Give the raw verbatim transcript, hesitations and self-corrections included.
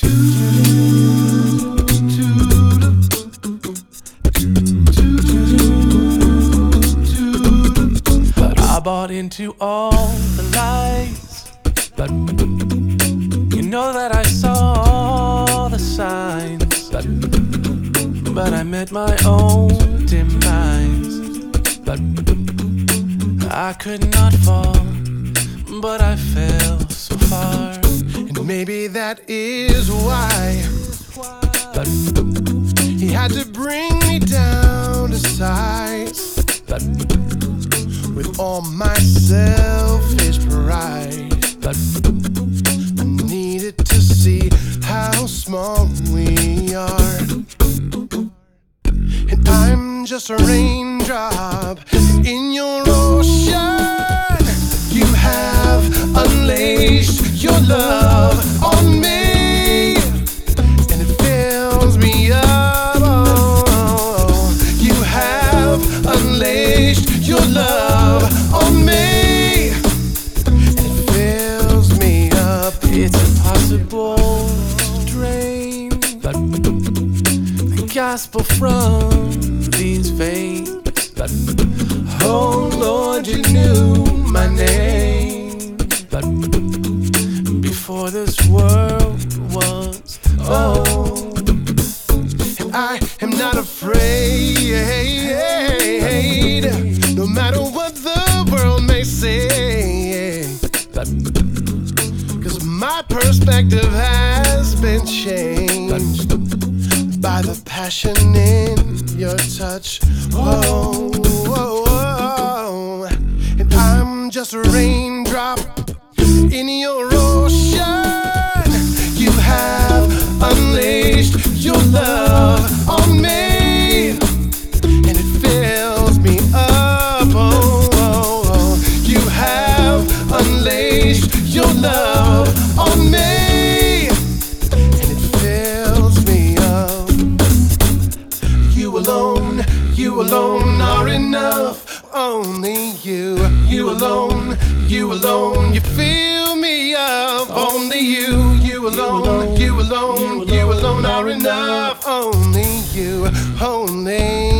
But I bought into all the lies. But you know that I saw the signs. But, but I met my own demise. But I could not fall, but I fell so far. And maybe that is why but he had to bring me down to size. But with all my selfish pride, but I needed to see how small we are. And I'm just a raindrop in your ocean. You have unleashed your love on me, and it fills me up. Oh, you have unleashed your love on me, and it fills me up. It's impossible to drain but the gospel from these veins. But oh Lord, you knew my name. But before this world was old, and I am not afraid, no matter what the world may say. But 'cause my perspective has been changed by the passion in your touch. Whoa, whoa, whoa. And I'm just a raindrop in your ocean. You have unleashed your love on me, and it fills me up. Oh, oh, oh. You have unleashed your love on me, and it fills me up. You alone, you alone are enough. Only you, you alone, you alone, you fill me up. Only you, you alone, you alone, you alone are enough. Only you, only